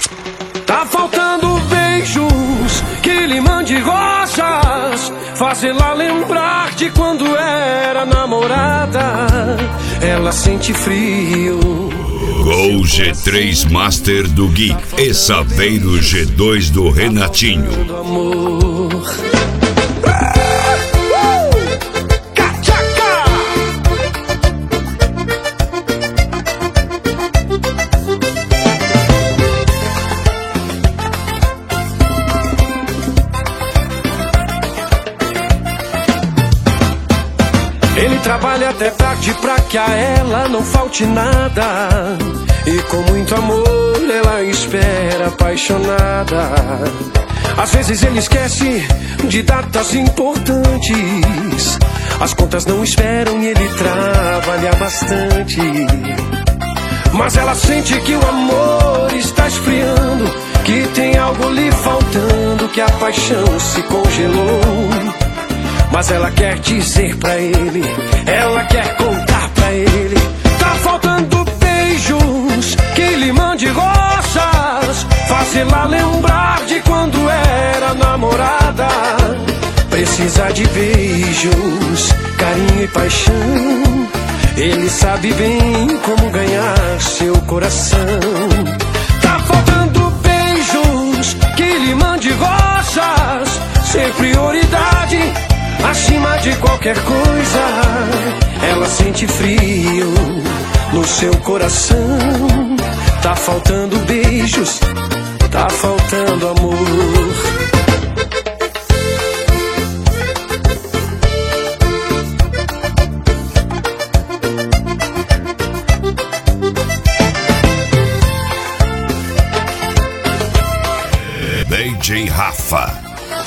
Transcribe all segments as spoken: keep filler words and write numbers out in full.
Tá faltando beijos que lhe mande rosas, fazê-la lembrar de quando era namorada. Ela sente frio. Gol G três Master do Gui e Saveiro G dois do Renatinho. Amor. Ele trabalha até tarde pra que a ela não falte nada, e com muito amor ela espera apaixonada. Às vezes ele esquece de datas importantes, as contas não esperam e ele trabalha bastante. Mas ela sente que o amor está esfriando, que tem algo lhe faltando, que a paixão se congelou. Mas ela quer dizer pra ele, ela quer contar pra ele. Tá faltando beijos que lhe mande rosas, fazê-la lembrar de quando era namorada. Precisa de beijos, carinho e paixão. Ele sabe bem como ganhar seu coração. Tá faltando beijos que lhe mande rosas, ser prioridade acima de qualquer coisa. Ela sente frio no seu coração. Tá faltando beijos, tá faltando amor. D J Rafa.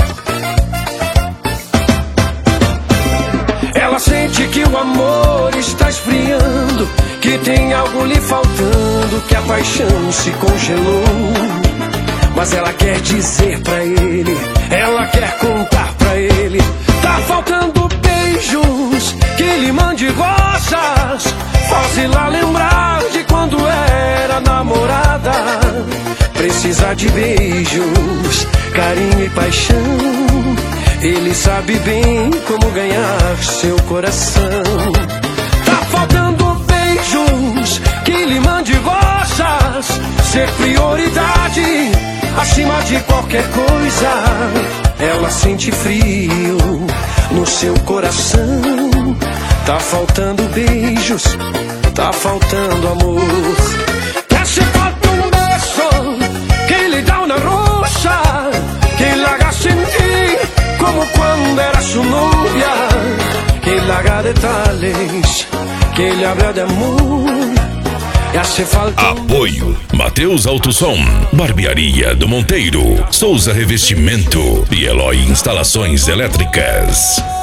Ela sente que o amor está esfriando, que tem algo lhe faltando, que a paixão se congelou. Mas ela quer dizer pra ele, ela quer contar pra ele. Tá faltando beijos que lhe mande rosas, faz-la lembrar de quando era namorada. Precisa de beijos, carinho e paixão. Ele sabe bem como ganhar seu coração. Tá faltando beijos que lhe mande rosas, ser prioridade acima de qualquer coisa. Ela sente frio no seu coração. Tá faltando beijos, tá faltando amor. Hace falta un beso que le da una rosa, que la haga sentir como cuando era su novia, que la haga detalles, que le habla de amor. E hace falta... Apoio Mateus Autosom, Barbearia do Monteiro, Souza Revestimento e Eloy Instalações Elétricas.